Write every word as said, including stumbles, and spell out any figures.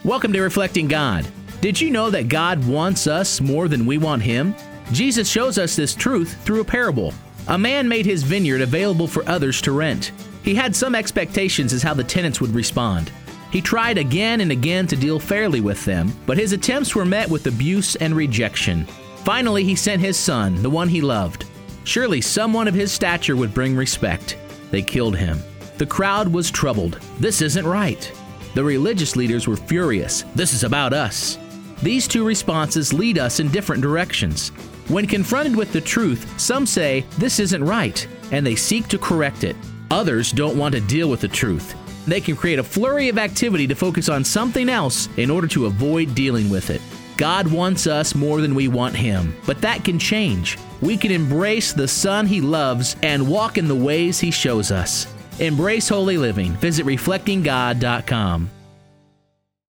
Welcome to Reflecting God. Did you know that God wants us more than we want Him? Jesus shows us this truth through a parable. A man made his vineyard available for others to rent. He had some expectations as how the tenants would respond. He tried again and again to deal fairly with them, but his attempts were met with abuse and rejection. Finally, he sent his son, the one he loved. Surely someone of his stature would bring respect. They killed him. The crowd was troubled. This isn't right. The religious leaders were furious. This is about us. These two responses lead us in different directions. When confronted with the truth, some say, this isn't right, and they seek to correct it. Others don't want to deal with the truth. They can create a flurry of activity to focus on something else in order to avoid dealing with it. God wants us more than we want Him, but that can change. We can embrace the Son He loves and walk in the ways He shows us. Embrace holy living. Visit reflecting god dot com.